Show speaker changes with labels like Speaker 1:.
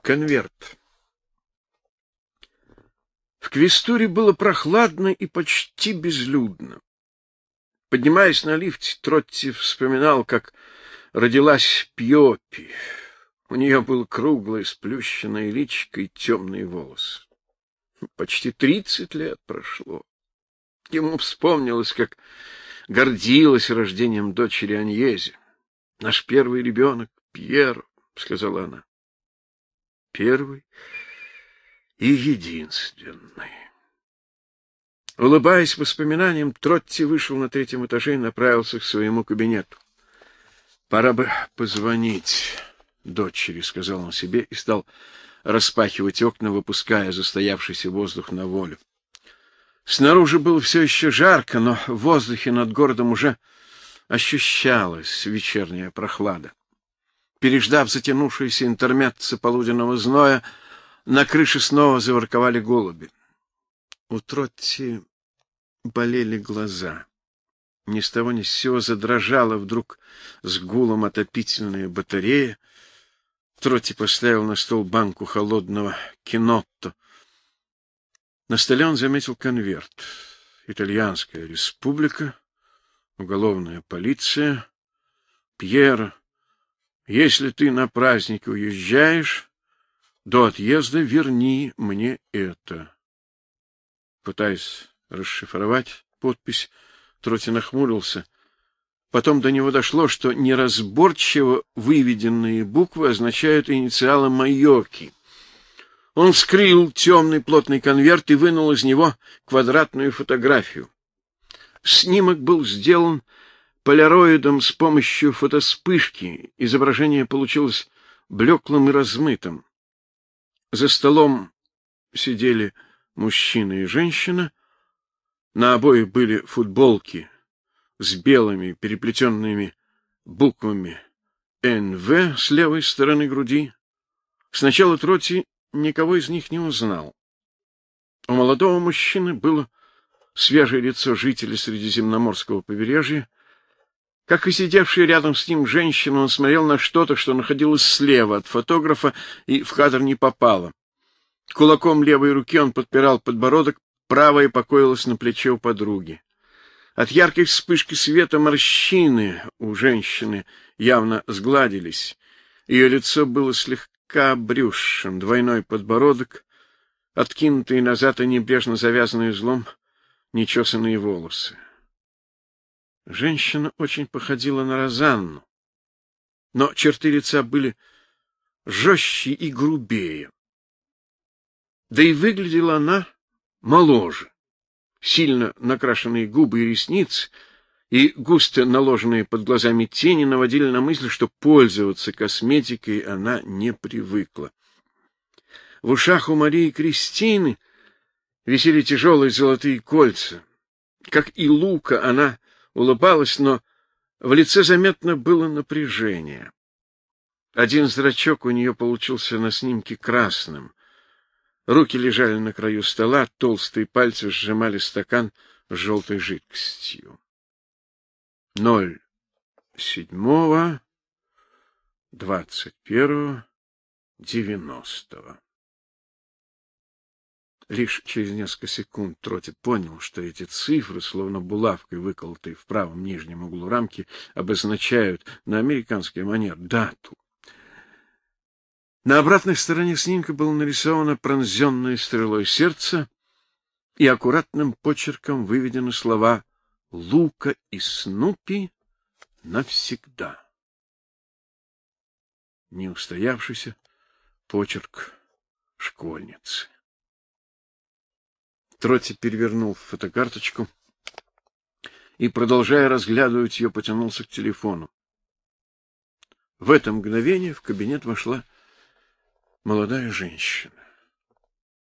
Speaker 1: Конверт. В Квестуре было прохладно и почти безлюдно. Поднимаясь на лифте, Тротти вспоминал, как родилась Пьопи. У нее было круглое сплющенное личико и темные волосы. Почти 30 лет прошло. Ему вспомнилось, как гордилась рождением дочери Аньези. — Наш первый ребенок, Пьер, — сказала она. — Первый и единственный. Улыбаясь воспоминаниям, Тротти вышел на 3-м этаже и направился к своему кабинету. — Пора бы позвонить дочери, — сказал он себе и стал распахивать окна, выпуская застоявшийся воздух на волю. Снаружи было все еще жарко, но в воздухе над городом уже ощущалась вечерняя прохлада. Переждав затянувшийся интермеццо полуденного зноя, на крыше снова заворковали голуби. У Тротти болели глаза. Ни с того ни с сего задрожала вдруг с гулом отопительная батарея. Тротти поставил на стол банку холодного кинотто. На столе он заметил конверт. Итальянская республика, уголовная полиция. Пьер, если ты на праздник уезжаешь, до отъезда верни мне это. Пытаясь расшифровать подпись, Тротти нахмурился. Потом до него дошло, что неразборчиво выведенные буквы означают инициалы Майорки. Он вскрыл темный плотный конверт и вынул из него квадратную фотографию. Снимок был сделан поляроидом с помощью фотоспышки. Изображение получилось блеклым и размытым. За столом сидели мужчина и женщина. На обоих были футболки с белыми переплетенными буквами НВ с левой стороны груди. Сначала Тротти никого из них не узнал. У молодого мужчины было свежее лицо жителя Средиземноморского побережья. Как и сидевшая рядом с ним женщина, он смотрел на что-то, что находилось слева от фотографа и в кадр не попало. Кулаком левой руки он подпирал подбородок, правая покоилась на плече у подруги. От яркой вспышки света морщины у женщины явно сгладились. Ее лицо было слегка обрюзшим, двойной подбородок, откинутые назад и небрежно завязанные узлом нечесанные волосы. Женщина очень походила на Розанну, но черты лица были жестче и грубее. Да и выглядела она моложе. Сильно накрашенные губы и ресницы и густо наложенные под глазами тени наводили на мысль, что пользоваться косметикой она не привыкла. В ушах у Марии Кристины висели тяжелые золотые кольца. Как и Лука, она улыбалась, но в лице заметно было напряжение. Один зрачок у нее получился на снимке красным. Руки лежали на краю стола, толстые пальцы сжимали стакан с желтой жидкостью. 07.21.90. Лишь через несколько секунд Тротти понял, что эти цифры, словно булавкой выколотые в правом нижнем углу рамки, обозначают на американский манер дату. На обратной стороне снимка было нарисовано пронзенное стрелой сердце, и аккуратным почерком выведены слова «Лука и Снупи навсегда». Неустоявшийся почерк школьницы. Тротти перевернул фотокарточку и, продолжая разглядывать ее, потянулся к телефону. В это мгновение в кабинет вошла молодая женщина.